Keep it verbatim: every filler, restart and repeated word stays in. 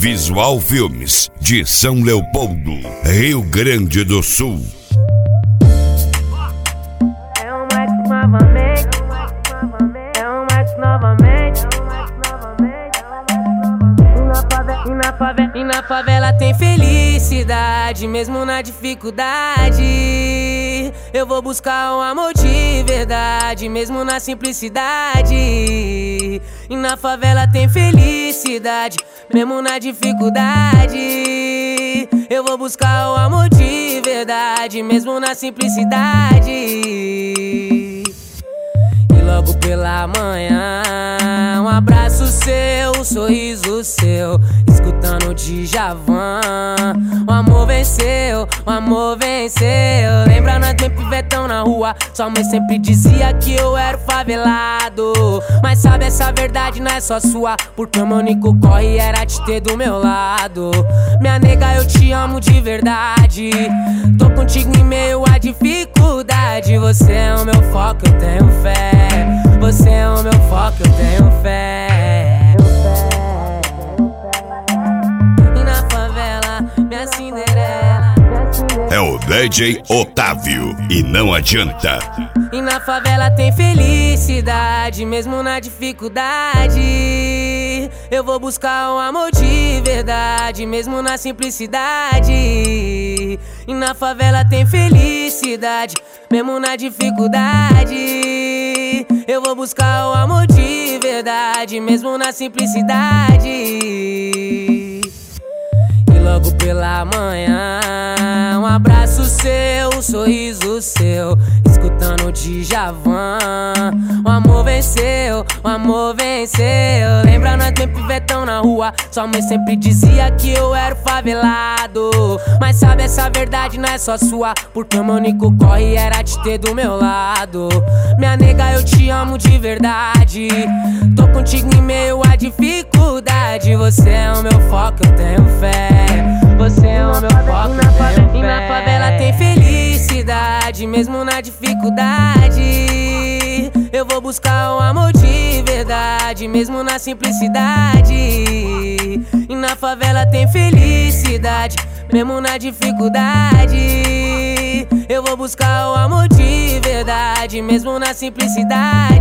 Visual Filmes, de São Leopoldo, Rio Grande do Sul. É o Max novamente, é o Max novamente. E na favela, e na favela tem felicidade, mesmo na dificuldade. Eu vou buscar um amor de verdade, mesmo na simplicidade. E na favela tem felicidade, mesmo na dificuldade. Eu vou buscar o amor de verdade, mesmo na simplicidade. E logo pela manhã, um abraço seu, um sorriso seu, escutando Djavan. O amor venceu, o amor venceu. Lembra nós bem pivetão na rua, sua mãe sempre dizia que eu era o favelado. Mas sabe, essa verdade não é só sua, porque o meu único corre era te ter do meu lado. Minha nega, eu te amo de verdade, tô contigo em meio à dificuldade. Você é o meu foco, eu tenho fé. Você é o meu foco, eu tenho fé. E na favela, minha Cinderela. É o D J Otávio, e não adianta. E na favela tem felicidade, mesmo na dificuldade. Eu vou buscar um amor de verdade, mesmo na simplicidade. E na favela tem felicidade, mesmo na dificuldade. Eu vou buscar o amor de verdade, mesmo na simplicidade. E logo pela manhã, um abraço seu, um sorriso seu, escutando Djavan. O amor venceu, o amor venceu. Lembra nós bem pivetão na rua, sua mãe sempre dizia que eu era o favelado. Mas sabe, essa verdade não é só sua, porque o meu único corre era te ter do meu lado. Minha nega, eu te amo de verdade, tô contigo em meio à dificuldade. Você é o meu foco, eu tenho fé. Você é o meu foco, eu tenho fé. E na favela tem felicidade, mesmo na dificuldade. Eu vou buscar um amor de verdade, mesmo na simplicidade. E na favela tem felicidade, mesmo na dificuldade. Eu vou buscar o amor de verdade, mesmo na simplicidade.